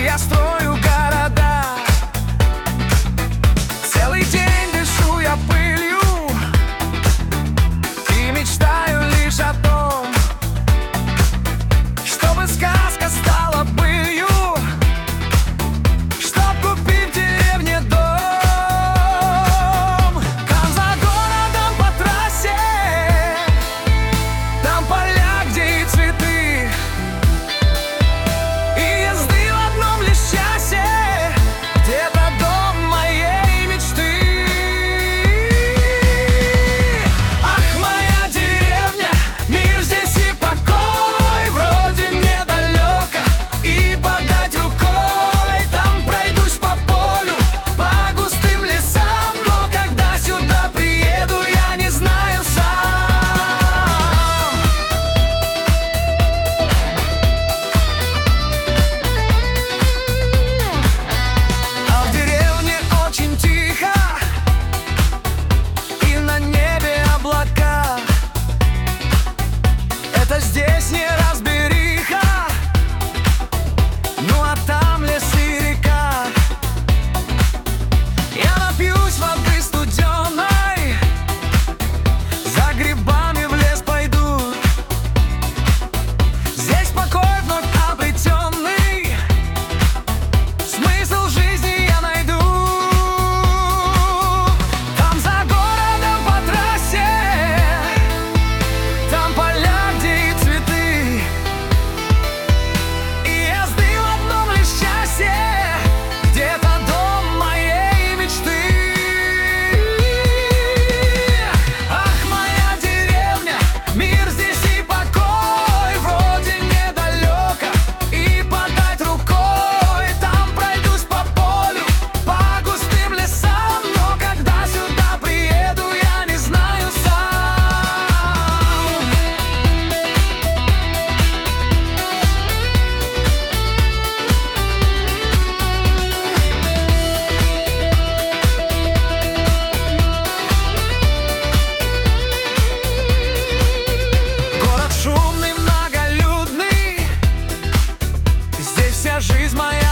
я строю города. Целый день дышу я пылью и мечтаю лишь о том, чтобы сказка стала былью, чтоб купить в деревне дом. Там за городом по трассе, там поля, где и цветы, и езды в одном лишь часе, где-то дом моей мечты. Ах, моя деревня, мир здесь и покой, вроде недалеко, и подать рукой. Там пройдусь по полю, по густым лесам, но когда сюда приеду, я не знаю сам. А в деревне очень тихо, и на небе облака. Это здесь не разбериха, ну а там лес и река. Я напьюсь воды студеной, за грибами в лес пойду. Здесь покой вновь обретенный, смысл жизни я найду. Там за городом по трассе, там поля, где и цветы, и езды в одном лишь часе, где-то дом моей мечты. Ах, моя деревня, мир здесь и покой, вроде недалеко, и подать рукой. Там пройдусь по полю, по густым лесам, но когда сюда приеду, я не знаю сам. Город шумный, многолюдный, здесь вся жизнь моя